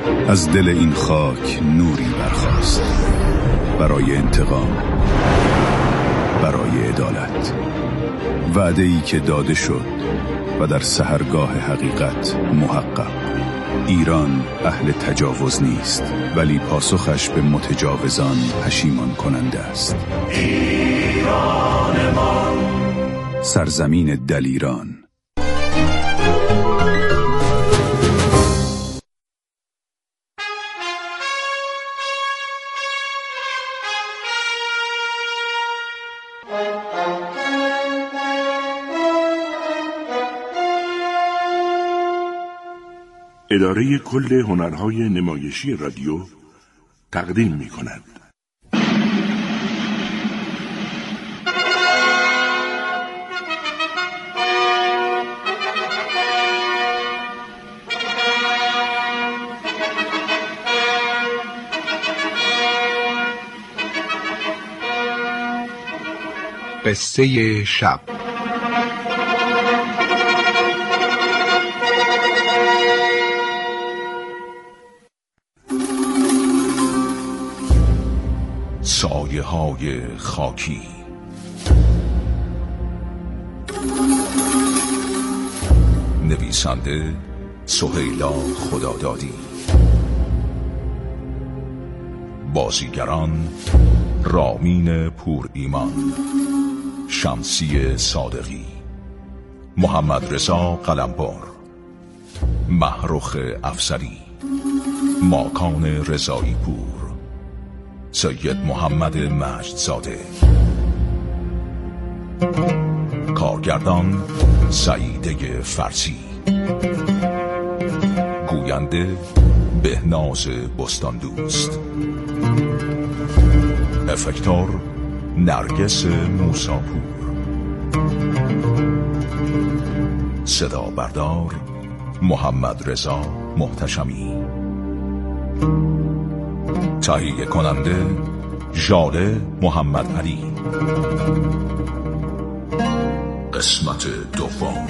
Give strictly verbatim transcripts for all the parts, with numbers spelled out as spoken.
از دل این خاک نوری برخاست، برای انتقام، برای عدالت. وعده‌ای که داده شد و در سحرگاه حقیقت محقق. ایران اهل تجاوز نیست، ولی پاسخش به متجاوزان پشیمان کننده است. ایران ما، سرزمین دلیران. اداره کل هنرهای نمایشی رادیو تقدیم می کند. قصه شب. سایه های خاکی. نویسنده سهیلا خدادادی. بازیگران رامین پور ایمان، شمسی صادقی، محمد رضا قلمبر، محروخ افسری، ماکان رضایی پور، سید محمد مجدزاده. کارگردان سعیده فرسی. گوینده بهناز بستاندوست. افکتور نرگس موساپور. صدا بردار محمد رضا محتشمی. تهیه کننده ژاله محمد علی. قسمت دوم.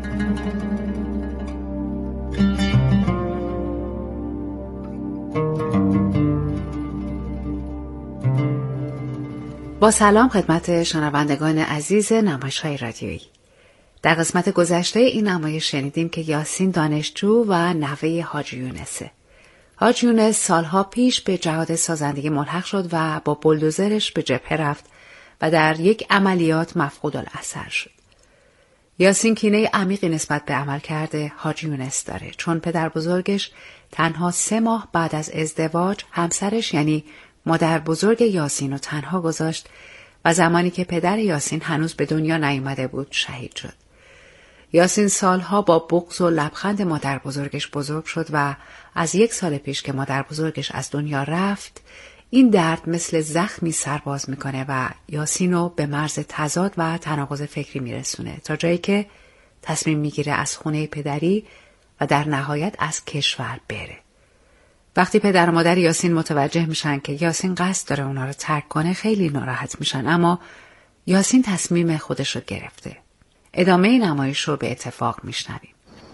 با سلام خدمت شنوندگان عزیز نمایش‌های رادیویی. در قسمت گذشته این نمایش شنیدیم که یاسین دانشجو و نوه حاجی یونسه. حاجی یونس سالها پیش به جهاد سازندگی ملحق شد و با بولدوزرش به جبهه رفت و در یک عملیات مفقود الاثر شد. یاسین کینه عمیقی نسبت به عمل کرده حاجی یونس داره، چون پدر بزرگش تنها سه ماه بعد از ازدواج همسرش یعنی مادر بزرگ یاسین رو تنها گذاشت و زمانی که پدر یاسین هنوز به دنیا نیامده بود شهید شد. یاسین سالها با بغض و لبخند مادر بزرگش بزرگ شد و از یک سال پیش که مادر بزرگش از دنیا رفت این درد مثل زخمی سرباز میکنه و یاسینو به مرز تضاد و تناقض فکری میرسونه تا جایی که تصمیم میگیره از خونه پدری و در نهایت از کشور بره. وقتی پدر و مادر یاسین متوجه میشن که یاسین قصد داره اونا رو ترک کنه خیلی ناراحت میشن، اما یاسین تصمیم خودش رو گرفته. ادامه نمایش رو به اتفاق میشنویم.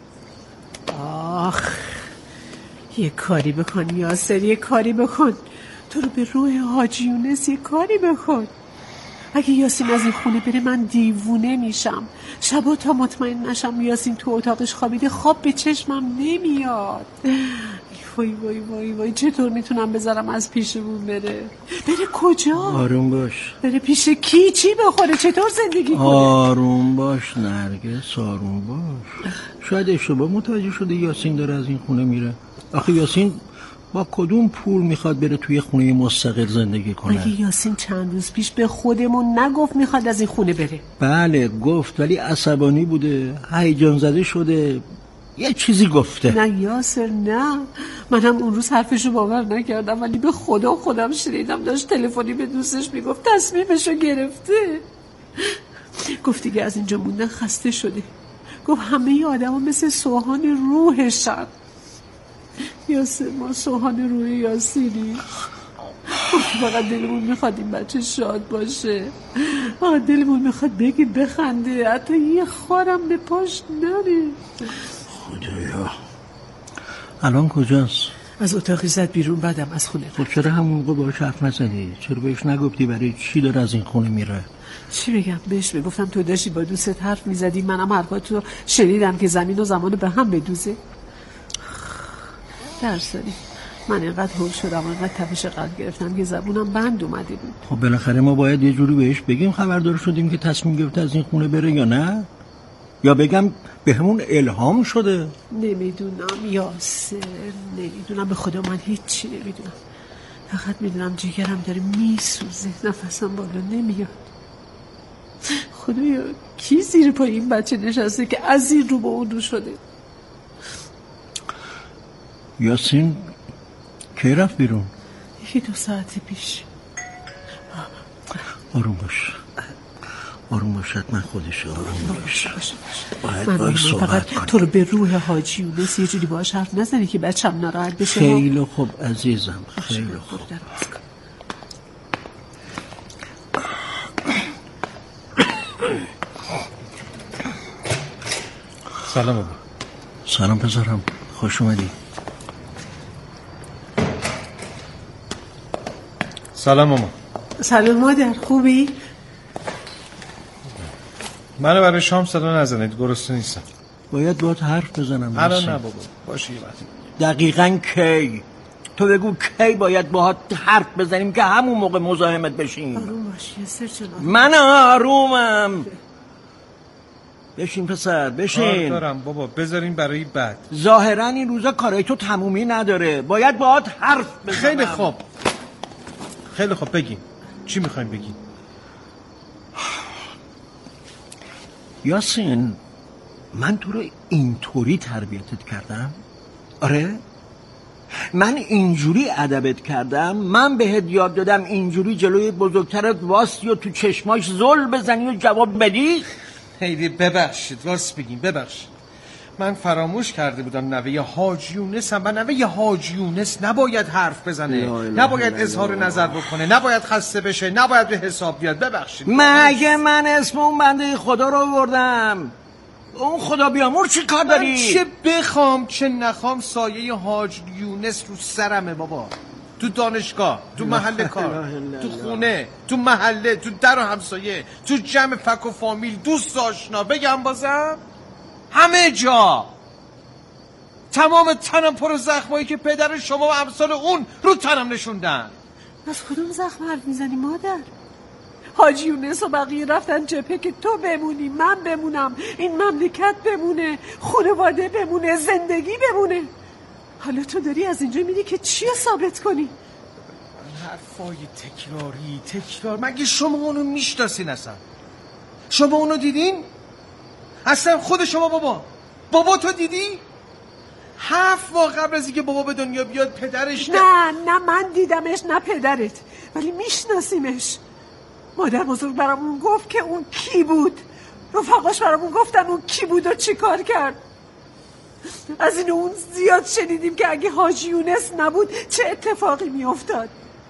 آخ، یه کاری بکن یاسر، یه کاری بکن. تو رو به روح حاجی یونس یه کاری بکن. اگه یاسین از این خونه بره من دیوونه میشم. شبا تا مطمئن نشم یاسین تو اتاقش خوابیده خواب به چشمم نمیاد. وای وای وای وای چطور میتونم بذارم از پیشمون بره؟ بره کجا؟ آروم باش. بره پیش کی؟ چی بخوره؟ چطور زندگی کنه؟ آروم باش نرگس، آروم باش. شاید اشتباه متوجه شده یاسین داره از این خونه میره. آخه یاسین با کدوم پول میخواد بره توی خونه مستقل زندگی کنه؟ اگه یاسین چند روز پیش به خودمون نگفت میخواد از این خونه بره. بله گفت، ولی عصبانی بوده، هیجان زده شده، یه چیزی گفته. نه یاسر نه، منم اون روز حرفشو باور نکردم، ولی به خدا خودم شنیدم داشت تلفنی به دوستش میگفت تصمیمشو گرفته. گفت دیگه از اینجا موندن خسته شده. گفت همه آدم ها مثل سوهان روحشن. یاسر ما سوهان روح یاسینی. فقط دلمون میخواد این بچه شاد باشه، فقط دلمون میخواد بگی بخنده، حتی یه خارم به پاش نره. خدایا الان کجاست؟ از اتاقی زد بیرون، بعدم از خونه. خب چرا همون موقع باهاش حرف نزدی؟ چرا بهش نگفتی برای چی داره از این خونه میره؟ چی بگم بهش؟ بگفتم تو داشتی با دوستت حرف میزدی، منم حرفاتو شنیدم که زمین و زمانو به هم بدوزه. درسانی من اینقدر هول شدم، اینقدر تپش قلب گرفتم که زبونم بند اومده بود. خب بالاخره ما باید یه جوری بهش بگیم خبردار شدیم که تصمیم گرفته از این خونه بره یا نه؟ یا بگم به همون الهام شده؟ نمیدونم یاسر، نمیدونم، به خدا من هیچی نمیدونم. فقط میدونم جگرم داره میسوزه، نفسم بالا نمیاد. خدایا کی زیر پای این بچه نشسته که از این رو به اون رو شده؟ یاسین کی رفت بیرون؟ یکی دو ساعت پیش. آروم باش، آروم باشد، من خودش آروم باش. باید من باید صحبت فقط تو رو به روح حاجی یونس یه جوری باهاش حرف نزنی که بچم ناراحت بشه. خیلی خوب عزیزم، خیلی خوب. سلام بابا. سلام پسرم، خوش اومدی. سلام ماما. سلام مادر، خوبی؟ منو برای شام صدا نزنید، گرسنه نیستم. باید باید حرف بزنم. الان نه بابا، باشه یه وقتی. دقیقاً کی؟ تو بگو کی باید باهات حرف بزنیم که همون موقع مزاحمت بشیم. آروم باش یاسر جان. من آرومم. بشین پسر، بشین. کار دارم بابا، بذارین برای بعد. ظاهراً این روزا کارای تو تمومی نداره، باید باهات حرف بزنم. خیلی خوب، خیلی خوب، بگین چی میخوایم بگین؟ یاسین، من تو رو اینطوری تربیتت کردم؟ آره؟ من اینجوری ادبت کردم؟ من بهت یاد دادم اینجوری جلوی بزرگترت واستی و تو چشماش زل بزنی و جواب بدی؟ خیلی ببخشید، راست بگین، ببخشید. من فراموش کرده بودم نوه حاج یونس هم. من نوه حاج یونس نباید حرف بزنه، نباید اظهار نظر بکنه، نباید خسته بشه، نباید به حساب بیاد. ببخشید. مگه من اسم اون بنده خدا رو بردم؟ اون خدا بیامور چی کار داری؟ چه بخوام چه نخوام سایه حاج یونس رو سرمه بابا. تو دانشگاه، تو محل کار، تو خونه، تو محله، تو در و همسایه، تو جمع فک و فامیل، دوست آشنا، بگم بازم همه جا. تمام تنم پر زخمایی که پدر شما و امثال اون رو تنم نشوندن. از کدوم زخم حرف میزنی مادر؟ حاجی یونس و بقیه رفتن جبهه که تو بمونی، من بمونم، این مملکت بمونه، خانواده بمونه، زندگی بمونه. حالا تو داری از اینجا میری که چی ثابت کنی؟ حرفای تکراری تکرار. مگه شما اونو میشناسین اصلا؟ شما اونو دیدین؟ اصلا خود شما بابا بابا تو دیدی؟ هفت ماه قبل از اینکه بابا به دنیا بیاد پدرش نه نه من دیدمش، نه پدرت، ولی میشناسیمش. مادر بزرگ برامون گفت که اون کی بود، رفقاش برامون گفتن اون کی بود و چی کار کرد. از این اون زیاد شنیدیم که اگه حاجی یونس نبود چه اتفاقی میافتاد.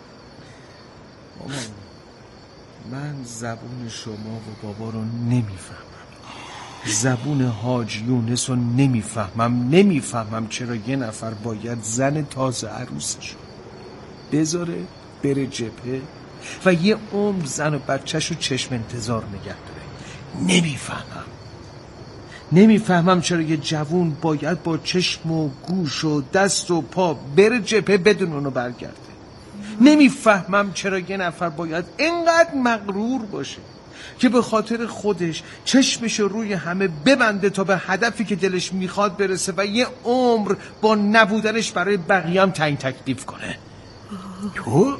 من زبون شما و بابا رو نمیفهمم، زبون حاج یونس رو نمیفهمم. نمیفهمم چرا یه نفر باید زن تازه عروسش بذاره بره جبهه و یه عمر زن و بچهش رو چشم انتظار نگه داره. نمیفهمم نمیفهمم چرا یه جوون باید با چشم و گوش و دست و پا بره جبهه بدون اونو برگرده. نمیفهمم چرا یه نفر باید اینقدر مغرور باشه که به خاطر خودش چشمش روی همه ببنده تا به هدفی که دلش میخواد برسه و یه عمر با نبودنش برای بقیه هم تعیین تکلیف کنه. تو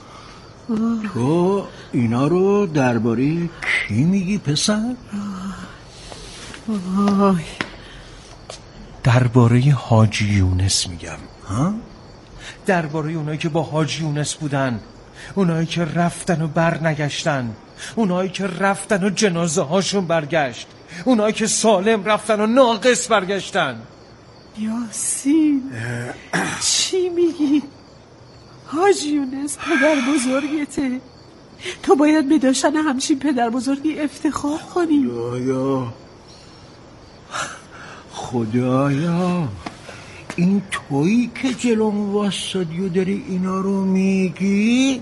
تو اینا رو درباره کی میگی پسر؟ درباره حاجی یونس میگم. ها؟ درباره اونایی که با حاجی یونس بودن، اونایی که رفتن و بر نگشتن، اونایی که رفتن و جنازه هاشون برگشت، اونایی که سالم رفتن و ناقص برگشتن. یاسین چی میگی؟ حاجی یونس پدر بزرگته، تو باید به داشتن همچین پدر بزرگی افتخار کنی. خدایا خدایا این تویی که جلوم واسادی و داری اینا رو میگی؟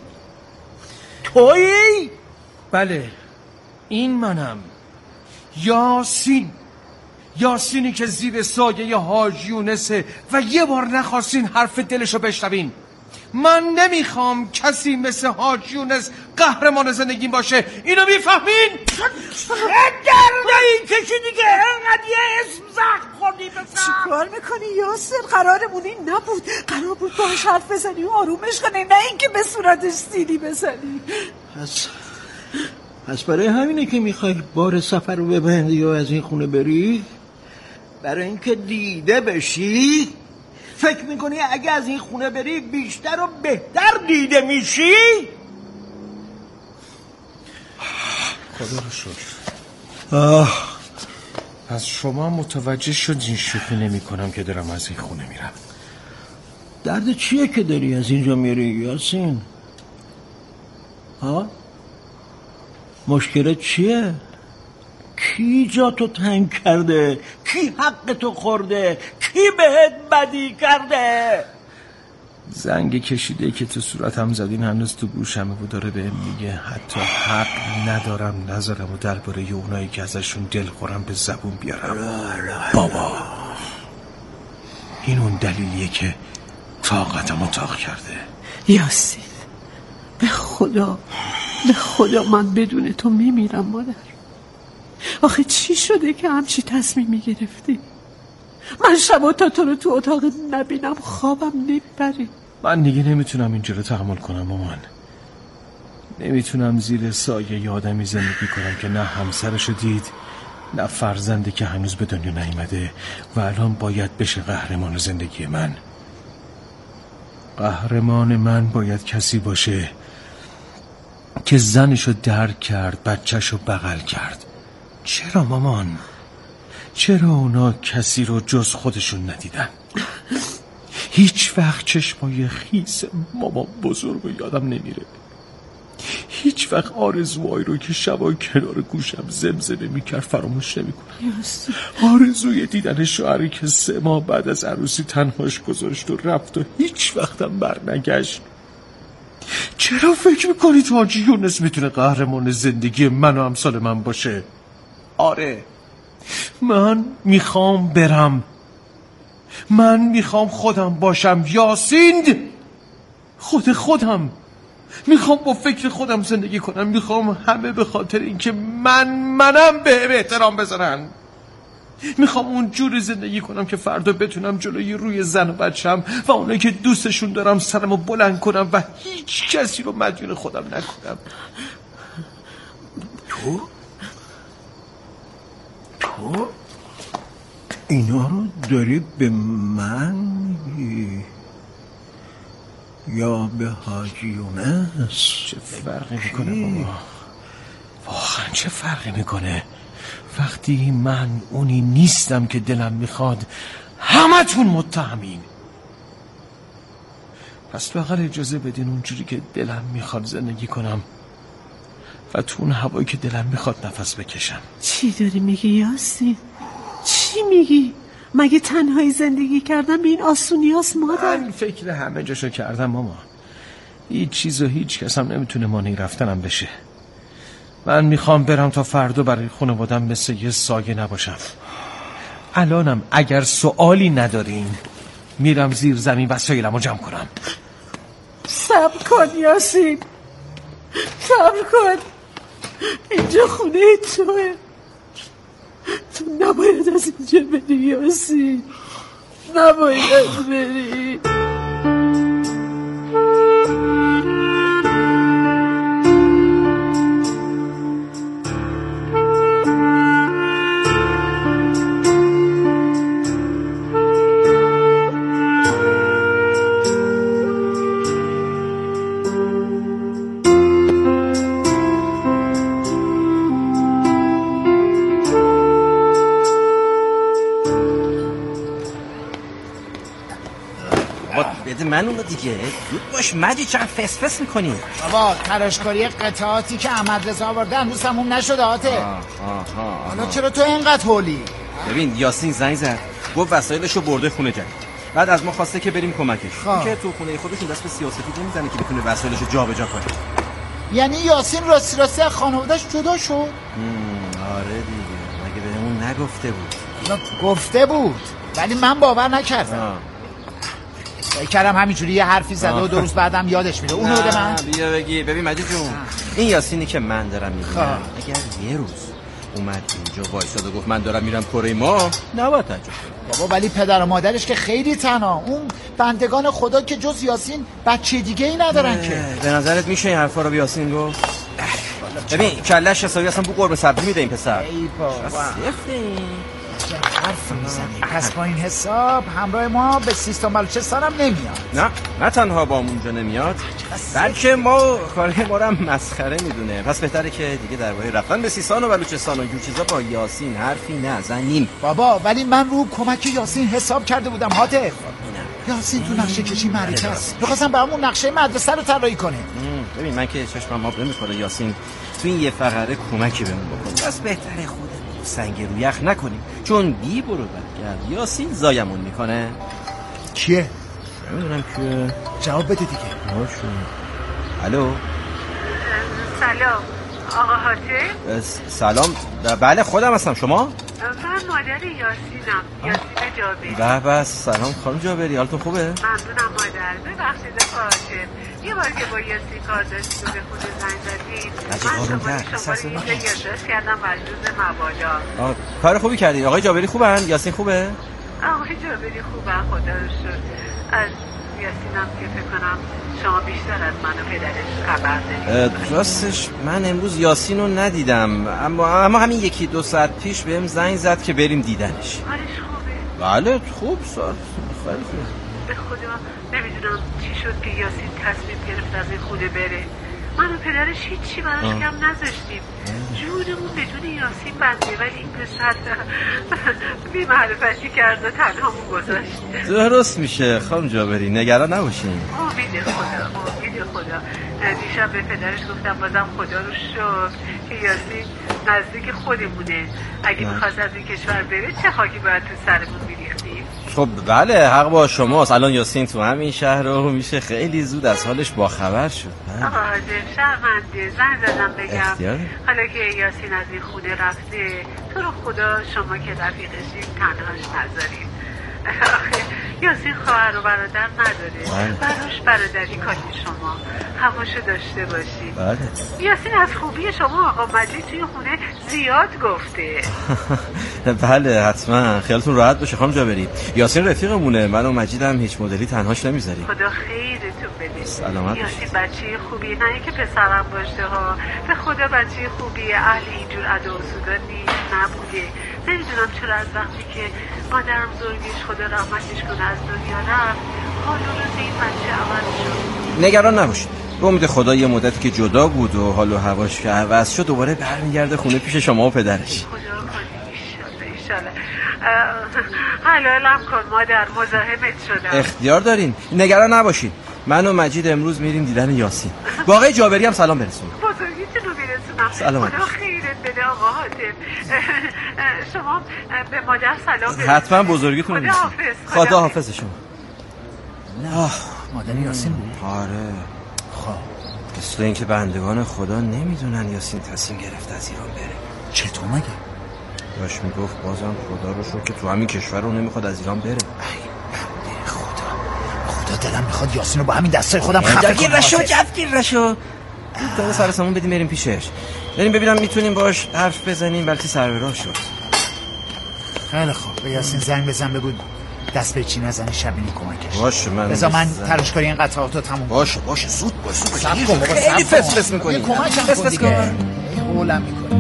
تویی؟ بله این منم، یاسین. یاسینی که زیر سایه حاج یونسه و یه بار نخواستین حرف دلشو بشنوین. من نمیخوام کسی مثل حاج یونس قهرمان زندگیم باشه، اینو میفهمین؟ گرده این کشی دیگه انقدر یه اسم زخم خوردی بسن. چی کار میکنی یاسر؟ قرارمون این نبود، قرار بود باش حرف بزنی و آرومش کنی، نه اینکه به صورتش سیلی بزنی. پس پس برای همینه که میخوای بار سفر رو ببندی و از این خونه بری؟ برای اینکه دیده بشی؟ فکر میکنی اگه از این خونه بری بیشتر و بهتر دیده میشی؟ خدا رو شکر. آه. پس شما متوجه شدین شوخی نمی کنم که دارم از این خونه میرم. درد چیه که داری از اینجا میری یاسین؟ ها؟ مشکلت چیه؟ کی جا تو تنگ کرده؟ کی حق تو خورده؟ کی بهت بدی کرده؟ زنگ کشیده که تو صورتم زدین هنوز تو گوشمه و داره بهم میگه حتی حق ندارم نذارم و درباره اونایی که ازشون دل خورم به زبون بیارم. بابا این اون دلیلیه که طاقتم اتاق کرده. یاسین به خدا به خدا من بدون تو میمیرم مادر. آخه چی شده که همچی تصمیمی گرفتی؟ من شبا تا تو رو تو اتاق نبینم خوابم نمیبره. من دیگه نمیتونم اینجا رو تحمل کنم مامان. نمیتونم زیر سایه ی آدمی زندگی کنم که نه همسرشو دید نه فرزنده که هنوز به دنیا نیامده و الان باید بشه قهرمان زندگی من. قهرمان من باید کسی باشه که زنشو درک کرد، بچهشو بغل کرد. چرا مامان؟ چرا اونا کسی رو جز خودشون ندیدن؟ هیچ وقت چشمای خیس مامان بزرگ و یادم نمیره. هیچ وقت آرزوهایی رو که شبا کنار گوشم زمزمه میکرد فراموش نمیکنم. آرزوی دیدن شوهری که سه ماه بعد از عروسی تنهاش گذاشت و رفت و هیچ وقتم بر نگشت. چرا فکر میکنید حاج یونس میتونه قهرمان زندگی من و امثال من باشه؟ آره من میخوام برم، من میخوام خودم باشم یاسین، خود خودم. میخوام با فکر خودم زندگی کنم، میخوام همه به خاطر اینکه من منم به احترام بذارن. میخوام اون جوری زندگی کنم که فردا بتونم جلوی روی زن و بچم و اونایی که دوستشون دارم سرمو بلند کنم و هیچ کسی رو مدیون خودم نکنم. تو؟ تو؟ اینا رو داری به من میگی؟ یا به حاج یونس؟ چه فرقی میکنه بابا؟ واقعا چه فرقی میکنه وقتی من اونی نیستم که دلم میخواد همه تون متهمین؟ پس بقیل اجازه بدین اونجوری که دلم میخواد زندگی کنم و تو اون هوایی که دلم میخواد نفس بکشم. چی داری میگی یاسین؟ چی میگی؟ مگه تنهایی زندگی کردن به این آسونی هست مادر؟ من فکر همه جاشو کردم ماما. هیچ چیز و هیچ کس هم نمیتونه مانعی رفتنم بشه. من میخوام برم تا فردا برای خانوادم مثل یه سایه نباشم. الانم اگر سوالی ندارین میرم زیر زمین وسایلمو جمع کنم. صبر کن یاسین، صبر کن. اینجا خونه توه، تو نباید از اینجا بری یاسین، نباید بری. من اونو دیگه زود باش مجید، چند فس فس میکنی؟ بابا تراشکاری قطعاتی که احمد رضا آورده هنوز تموم نشده آته. حالا چرا تو اینقدر هولی؟ ببین یاسین زنگ زد گفت وسایلشو برده خونه جدید، بعد از ما خواسته که بریم کمکش. خواه. که تو خونه خودشون دست به سیاستی نمیزنه که بتونه وسایلشو جابجا کنه. یعنی یاسین راستی راستی از خانواده‌اش جدا شد؟ آره دیگه، مگه بهمون نگفته بود؟ گفته بود ولی من باور نکردم. فکر کردم همینجوری یه حرفی زده و دو روز بعدم یادش میره. اونو بده من. بیا بگی. ببین مجید جون، این یاسینی که من دارم میبینم اگر یه روز اومد اینجا وایساد و گفت من دارم میرم کره ما، نباید تعجب کنی. بابا ولی پدر و مادرش که خیلی تنها، اون بندگان خدا که جز یاسین بچه دیگه ای ندارن که. به نظرت میشه این حرفا رو به یاسین گفت؟ ببین کلش حسابی اصلا بو قرمه سبزی میده این پسر. ای بابا حرف میزنی. پس با این حساب همراه ما به سیستان بلوچستان هم نمیاد. نه نه تنها با اونجا نمیاد، بلکه ما کار ما رو هم مسخره میدونه. پس بهتره که دیگه درباره رفتن به سیستان و بلوچستان و اینجور چیزا با یاسین حرفی نزنیم. بابا ولی من رو کمک یاسین حساب کرده بودم هاته. یاسین تو نقشه کشی معرکه است. می‌خواستم برامون نقشه مدرسه رو طراحی کنه. ببین من که چشمم آب نمی‌خوره یاسین تو این یه فقره کمکی بهمون بکنه. بس بهتره خودمون سنگ رو یخ نکنیم، چون بی برو برگرد یاسین زایمون میکنه. کیه؟ نمیدونم کیه. جواب بده دیگه. باشه. الو. سلام آقا حاتم. سلام. بله خودم هستم. شما؟ من مادر یاسینم، یاسین جابری. به به سلام خانم جابری، حالتون خوبه؟ ممنونم مادر. ببخشید آقا حاتم، یه بار که با یاسین کار داشتیم به خونه زنگ زدید، من شما شما رو اینجا یادداشت کردم بر جز مبادا. کار خوبی کردی. آقای جابری خوبن؟ یاسین خوبه؟ آقای جابری خوبن خدا رو شکر. از یاسینم که فکر کنم شما بیشتر از من و پدرش خبر دارید. راستش من امروز یاسین رو ندیدم، اما اما همین یکی دو ساعت پیش بهم زنگ زد که بریم دیدنش. حالش خوبه؟ بله خوب ساعت خیلی خوبه. به خدا نمیدونم چی شد که یاسین تصمیم گرفت از این خونه بره. من و پدرش هیچی براش کم نذاشتیم. جونمون بدون یاسین بنده، ولی این پسر بی معرفتی کرد و تنهامون گذاشت. درست میشه خانم جابری، نگران نباشین. امید خدا امید خدا. دیشب به پدرش گفتم بازم خدا رو شکر که یاسین نزدیک خودمونه. اگه میخواست از این کشور بره چه خاکی باید تو سرمون میریختیم. خب بله حق با شماست. الان یاسین تو همین شهر رو میشه خیلی زود از حالش باخبر شد. آقا حاجم شرمنده زنگ زدم بگم اختیار. حالا که یاسین از این خونه رفته تو رو خدا شما که رفیقشین تنهاش نذارید. یاسین خواهر و برادر نداره. براش برادری کاری شما هماشو داشته باشید. بله. یاسین از خوبی شما آقا مجید توی خونه زیاد گفته. بله حتما خیالتون راحت باشه خانم جابری. یاسین رفیقمونه، من و مجیدم هیچ مدلی تنهاش نمیذاریم. خدا خیرتون بده. سلامت یاسین بچه خوبی، نه اینکه پسرم باشه ها، به خدا بچه خوبیه. اهل اینجور ادا و سودا نیست نبوده. نمیدونم چرا از وقتی که مادرم زرگیش خدا رحمتش کنه از دنیا رفت حال و روز این بچه عوض شد. نگران نباشید، به امید خدا یه مدت که جدا بود و حال و هواش که عوض شد دوباره برمیگرده خونه پیش شما و پدرش. خدا کنی ایشالله ایشالله. حلالم کن مادر، مزاحمت شدم. اختیار دارین، نگران نباشید. من و مجید امروز میریم دیدن یاسین. با آقای جابری هم سلام برسونید. بزرگیتون رو برسونم. سلامت. خدا خیرت بده آقا حاتم. شما به مادر سلام برسونید. حتما بزرگیتون رو خدا برسونید. حافظ. خدا حافظ شما. نه مادر یاسین بود. آره. خب مثل اینکه بندگان خدا نمیدونن یاسین تصمیم گرفت از ایران بره. چطور مگه؟ داشت میگفت بازم خدا رو شکر که تو همین کشور رو نمیخواد از ایران بره. خدا خدا دلم میخواد یاسین رو با همین دستای خودم خفه کنم. گیر رشو جفگیر رشو تا سر سامون بدیم بریم پیشش، بریم ببینم میتونیم باش حرف بزنیم بلکه سر به راه شد. خیلی خوب به یاسین زنگ بزن بگو دست به چی نزنی شبینی کمکش. باشه من بذار من تلاشکاری این قطعاتو تموم. باشه باشه زود باش زود باش. کن بابا خیلی فس فس می‌کنی. یه کمکم کن دیگه. هولم می‌کنی.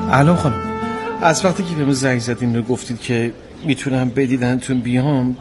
الو خانم، از وقتی که بهم زنگ زدین رو گفتید که میتونم بدیدنتون بیام،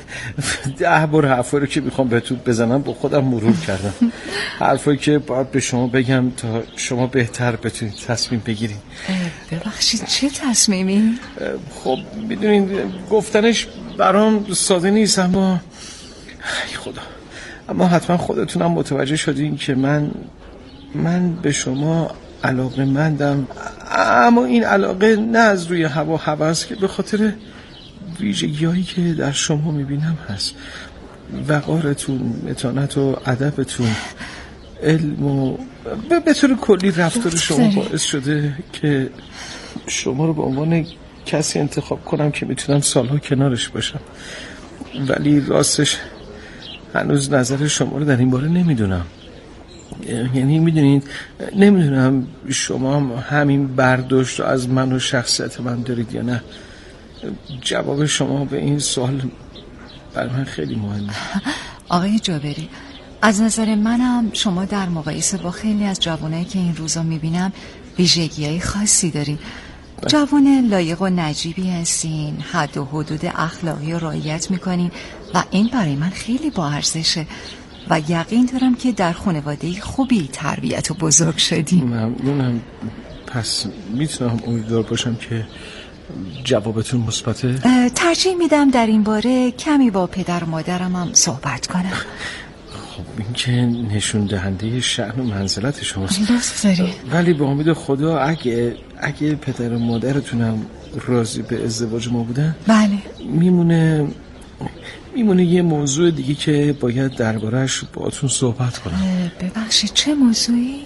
ده بار حرفایی رو که میخوام بهتون بزنم با خودم مرور کردم. حرفایی که باید به شما بگم تا شما بهتر بتونید تصمیم بگیرید. ببخشید چه تصمیمی؟ خب میدونین گفتنش برام ساده نیست، اما ای خدا، اما حتما خودتونم متوجه شدین که من من به شما علاقه مندم، اما این علاقه نه از روی هوا هوس که به خاطر ویژگی‌هایی که در شما میبینم هست. وقارتون، متانت و ادبتون، علم و به طور کلی رفتار شما باعث شده که شما رو به عنوان کسی انتخاب کنم که میتونم سالها کنارش باشم. ولی راستش هنوز نظر شما رو در این باره نمیدونم. یعنی میدونید نمیدونم شما هم همین برداشت رو از من و شخصیت من دارید یا نه. جواب شما به این سوال برای من خیلی مهمه. آقای جابری، از نظر منم شما در مقایسه با خیلی از جوانایی که این روزا میبینم ویژگی‌های خاصی دارین. جوان لایق و نجیبی هستین، حد و حدود اخلاقی رو رعایت میکنین و این برای من خیلی با ارزشه و یقین دارم که در خانواده خوبی تربیت و بزرگ شدین. ممنونم. پس میتونم امیدوار باشم که جوابتون مثبته؟ ترجیح میدم در این باره کمی با پدر و مادرم هم صحبت کنم. خب این که نشون دهنده شأن و منزلت شماست. لطف داری. ولی به امید خدا اگه اگه پدر و مادرتونم راضی به ازدواج ما بودن، بله، میمونه میمونه یه موضوع دیگه که باید درباره‌اش باهاتون صحبت کنم. ببخشید چه موضوعی؟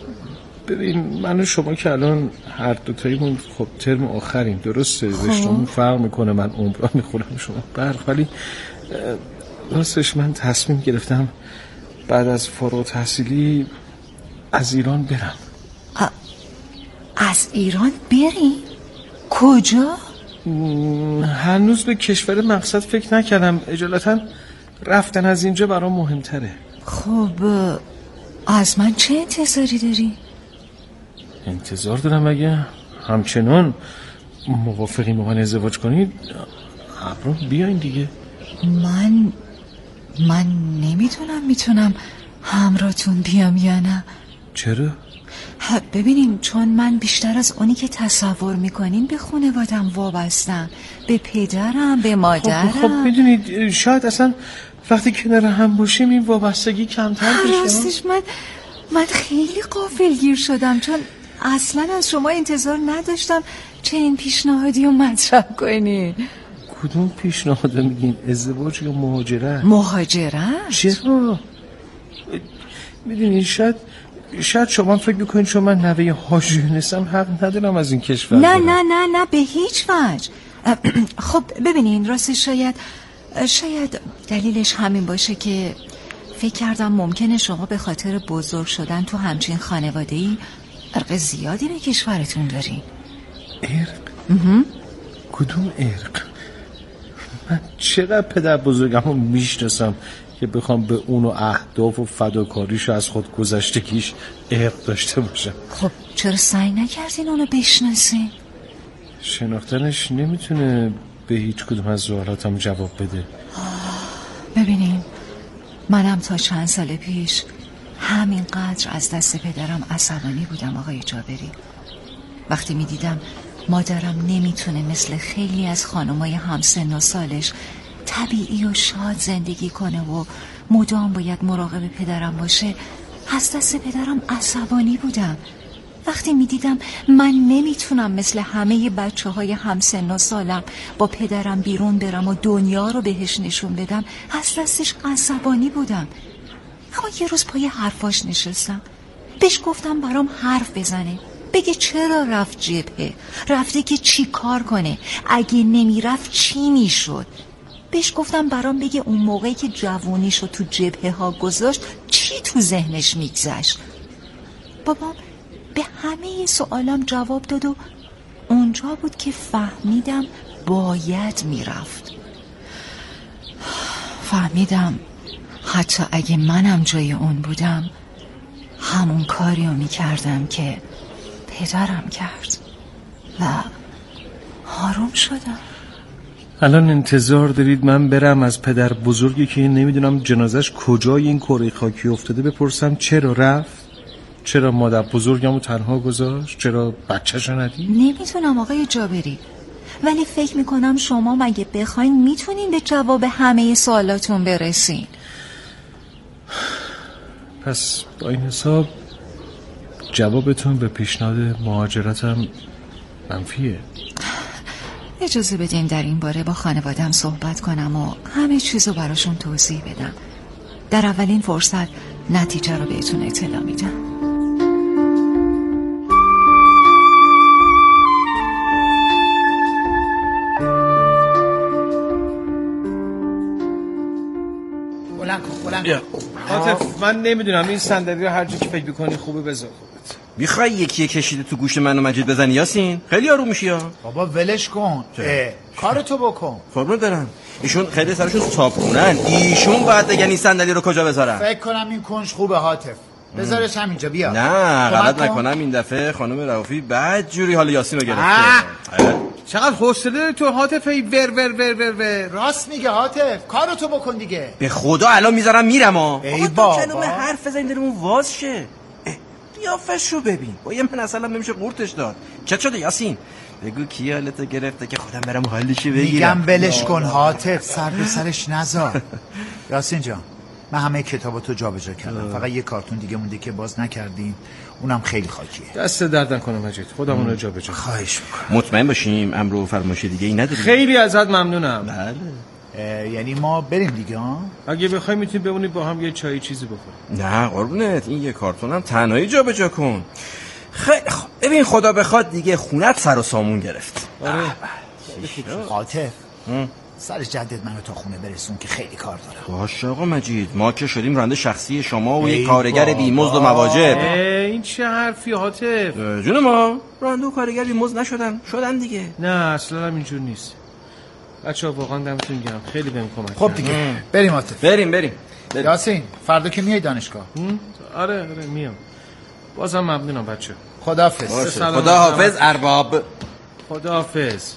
ببین من و شما که الان هر دوتاییمون خب ترم آخریم، درسته؟ رشته‌مون فرق میکنه، من عمرا میخورم شما برق، ولی راستش من تصمیم گرفتم بعد از فارغ تحصیلی از ایران برم. از ایران بری؟ کجا؟ هنوز به کشور مقصد فکر نکردم، اجالتا رفتن از اینجا برام مهمتره. خب از من چه انتظاری داری؟ انتظار دارم اگه همچنان موافقی با من ازدواج کنید ابرو بیاین دیگه. من من نمیدونم میتونم همراهتون بیام یا نه. چرا؟ ببینیم چون من بیشتر از اونی که تصور میکنین به خانوادم وابستم، به پدرم، به مادرم. خب, خب میدونید شاید اصلا وقتی کنار هم باشیم این وابستگی کمتر بشه. راستش من من خیلی غافلگیر شدم چون اصلا از شما انتظار نداشتم چه این پیشنهادی رو مطرح کنین. کدوم پیشنهاد میگین؟ ازدواج یا مهاجرت؟ مهاجرت؟ چرا؟ میدونین شاید شاید شما فکر میکنین چون من نوه حاج یونسم حق ندارم از این کشور نه برم. نه نه نه به هیچ وجه. خب ببینین راستش شاید شاید دلیلش همین باشه که فکر کردم ممکنه شما به خاطر بزرگ شدن تو همچین خانواده‌ای ارق زیادی به کشورتون دارین. ارق؟ کدوم ارق؟ من چقدر پدر بزرگم رو میشناسم که بخوام به اون و اهداف و فداکاریش از خود گذشتگیش ارق داشته باشم. خب چرا سعی نکردین اونو بشناسین؟ شناختنش نمیتونه به هیچ کدوم از سوالاتم جواب بده. ببینین منم تا چند سال پیش همینقدر از دست پدرم عصبانی بودم آقای جابری. وقتی میدیدم مادرم نمیتونه مثل خیلی از خانمای همسن و سالش طبیعی و شاد زندگی کنه و مدام باید مراقب پدرم باشه، از دست پدرم عصبانی بودم. وقتی میدیدم من نمیتونم مثل همه بچه های همسن و سالم با پدرم بیرون برم و دنیا رو بهش نشون بدم، از دستش عصبانی بودم. اما یه روز پای حرفاش نشستم، بهش گفتم برام حرف بزنه، بگه چرا رفت جبهه، رفته که چی کار کنه، اگه نمیرفت چی میشد. بهش گفتم برام بگه اون موقعی که جوونیشو تو جبهه ها گذاشت چی تو ذهنش میگذشت. بابام به همه سوالام جواب داد و اونجا بود که فهمیدم باید میرفت. فهمیدم حتی اگه منم جای اون بودم همون کاریو میکردم که پدرم کرد. آروم شدم. الان انتظار دارید من برم از پدر بزرگی که نمیدونم جنازش کجای این کره خاکی افتاده بپرسم چرا رفت؟ چرا مادر بزرگمو تنها گذاشت؟ چرا بچه‌شو ندید؟ نمیتونم آقای جابری، ولی فکر میکنم شما مگه بخواین میتونین به جواب همه سوالاتون برسین. پس با این حساب جوابتون به پیشنهاد مهاجرتم منفیه. اجازه بدین در این باره با خانوادم صحبت کنم و همه چیزو براشون توضیح بدم. در اولین فرصت نتیجه رو بهتون اطلاع میدم. بلند کن بلند کن. عاطف من نمیدونم این صندلی رو هر جا که فکر می‌کنی خوبه بذار خودت. میخوای یکی کشیده تو گوش من و مجید بزنی یاسین؟ خیلی آروم میشی ها. بابا ولش کن. کارتو بکن. قربون برم. ایشون خیلی سرشون صابونن. ایشون باید بگن این صندلی رو کجا بذارن. فکر کنم این کنج خوبه عاطف. بذارش همینجا بیا. نه غلط نکنم این دفعه خانم رؤوفی بعد جوری حال یاسین رو گرفته. چقدر حوصله تو حاطف ای ور ور ور ور ور. راست میگه حاطف. کارتو بکن دیگه. به خدا الان میذارم میرم ها. ای بابا کلمه حرف بزنید دلمون واز شه. قیافش رو ببین. با یه من اصلا نمیشه قورتش داد. چه شده یاسین؟ بگو کی حالتو گرفته که خودم برم حالش بگیرم. میگم ولش کن حاطف، سر به سرش نذار. یاسین جان من همه کتاباتو جابجا کردم، فقط یه کارتون دیگه مونده که باز نکردیم، اونم خیلی خاکیه. دست درد نکنه مجید، خودمون رو جابجا. خواهش میکنم. مطمئن باشیم امر و فرمایش دیگه ای نداریم. خیلی ازت ممنونم. بله. یعنی ما بریم دیگه ها؟ اگه بخوای میتونی بمونید با هم یه چای چیزی بخوریم. نه قربونت، این یه کارتون هم تنهایی جابجا کن. خیلی خب ببین خدا بخواد دیگه خونت سر و سامون گرفت. آره. عاطف سر جدت منو تا خونه برسون که خیلی کار دارم. باشه آقا مجید، ما که شدیم راننده شخصی شما و یک کارگر بیمزد و مواجب. این چه حرفی حاطف؟ جون ما راننده و کارگر بیمزد نشدن، شدن دیگه. نه اصلا هم اینجور نیست. بچه‌ها واقعا دمتون گرم، خیلی بهم کمک. خب دیگه بریم عاطف. بریم بریم. یاسین فردا که میای دانشگاه؟ آره آره میام. بازم ممنونم بچه. خداحافظ. خداحافظ ارباب. خداحافظ.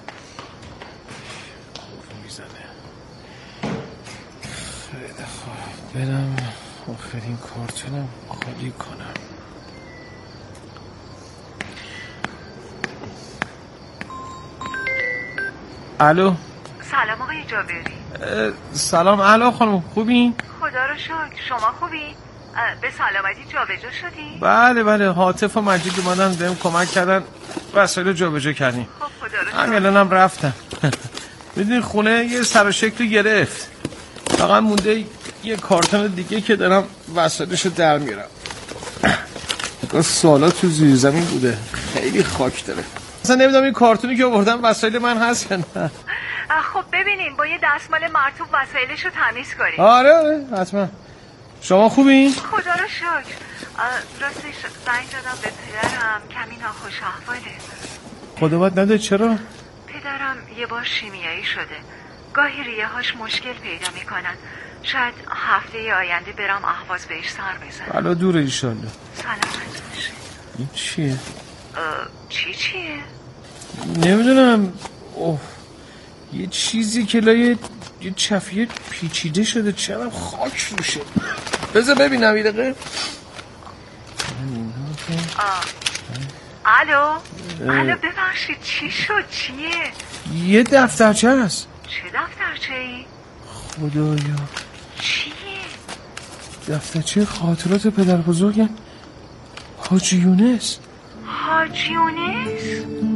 برم آخرین کارتونم خالی کنم. الو سلام آقای جابری. سلام الو خانم، خوبین؟ خدا رو شکر. شما خوبین؟ به سلامتی جابجا شدی؟ بله بله، حاطف و مجید اومدن بهم کمک کردن، وسایل جابجا کردیم. خب خدا رو شکر. همین الانم رفتم. میدونی خونه یه سر و شکلی گرفت، فقط مونده یه کارتون دیگه که دارم وسایلشو در میارم. سوالات تو زیر زمین بوده، خیلی خاک داره. اصلا نمیدونم این کارتونی که آوردم وسایل من هست یا نه. خب ببینین با یه دستمال مرطوب وسایلشو تمیز کنین. آره آره حتما. شما خوبین؟ خدا رو شکر. راستش زنگ دادم به پدرم، کمی ناخوش احواله. خدا بد نده. چرا؟ پدرم یه بار شیمیایی شده، گاهی ریه هاش مشکل پیدا میکنن. شاید هفته آینده برم اهواز بهش سر بزنم. حالا دوره ایشالله. سلامت باشی. این چیه؟ چی چیه؟ نمیدونم. اوه یه چیزی که لایه یه چفیه پیچیده شده، چرا خاک روشه. بذار ببینم یه دقیقه. الو الو ببخشید چی شد؟ چیه؟ یه دفترچه هست. چه دفترچه ای؟ خدایا چیه؟ دفترچه خاطرات پدر بزرگم حاجی یونس. حاجی یونس؟